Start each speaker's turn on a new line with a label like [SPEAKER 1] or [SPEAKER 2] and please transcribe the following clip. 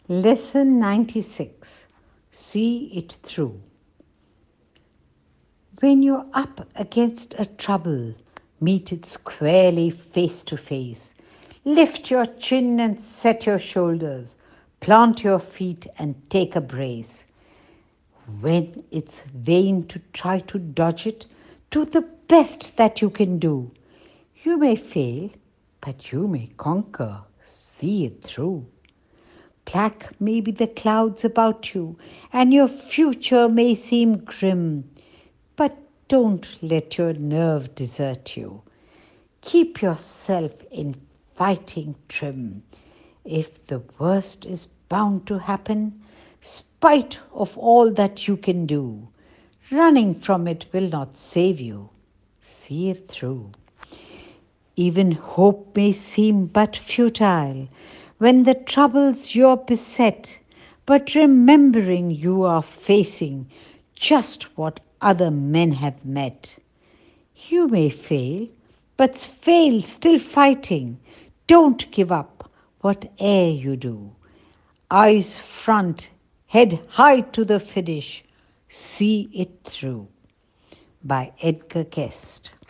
[SPEAKER 1] Lesson 96. See it through. When you're up against a trouble, meet it squarely face to face. Lift your chin and set your shoulders. Plant your feet and take a brace. When it's vain to try to dodge it, do the best that you can do. You may fail, but you may conquer. See it through. Black may be the clouds about you, and your future may seem grim. But don't let your nerve desert you. Keep yourself in fighting trim. If the worst is bound to happen, spite of all that you can do, running from it will not save you. See it through. Even hope may seem but futile when the troubles you're beset, but remembering you are facing just what other men have met. You may fail, but fail still fighting. Don't give up, whate'er you do. Eyes front, head high to the finish. See it through. By Edgar Guest.